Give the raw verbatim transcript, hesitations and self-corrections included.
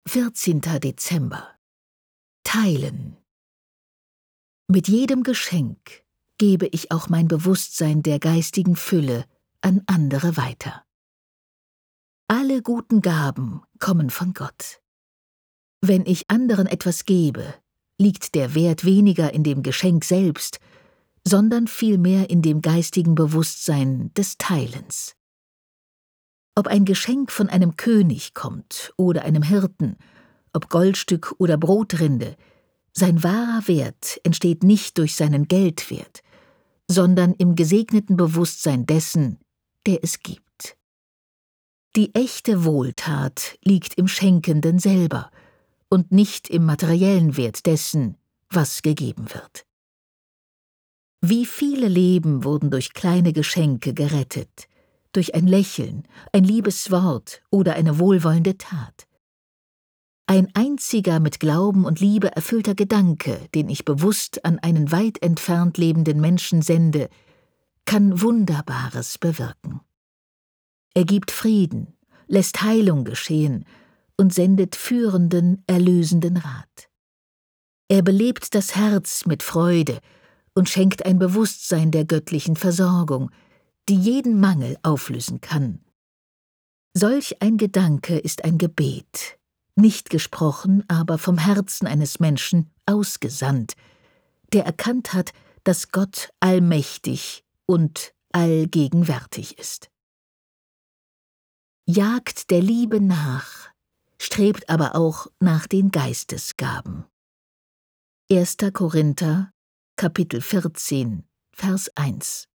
vierzehnter Dezember. Teilen. Mit jedem Geschenk gebe ich auch mein Bewusstsein der geistigen Fülle an andere weiter. Alle guten Gaben kommen von Gott. Wenn ich anderen etwas gebe, liegt der Wert weniger in dem Geschenk selbst, sondern vielmehr in dem geistigen Bewusstsein des Teilens. Ob ein Geschenk von einem König kommt oder einem Hirten, ob Goldstück oder Brotrinde, sein wahrer Wert entsteht nicht durch seinen Geldwert, sondern im gesegneten Bewusstsein dessen, der es gibt. Die echte Wohltat liegt im Schenkenden selber und nicht im materiellen Wert dessen, was gegeben wird. Wie viele Leben wurden durch kleine Geschenke gerettet, durch ein Lächeln, ein liebes Wort oder eine wohlwollende Tat. Ein einziger mit Glauben und Liebe erfüllter Gedanke, den ich bewusst an einen weit entfernt lebenden Menschen sende, kann Wunderbares bewirken. Er gibt Frieden, lässt Heilung geschehen und sendet führenden, erlösenden Rat. Er belebt das Herz mit Freude und schenkt ein Bewusstsein der göttlichen Versorgung, die jeden Mangel auflösen kann. Solch ein Gedanke ist ein Gebet, nicht gesprochen, aber vom Herzen eines Menschen ausgesandt, der erkannt hat, dass Gott allmächtig und allgegenwärtig ist. Jagt der Liebe nach, strebt aber auch nach den Geistesgaben. erster Korinther, Kapitel vierzehn, Vers eins.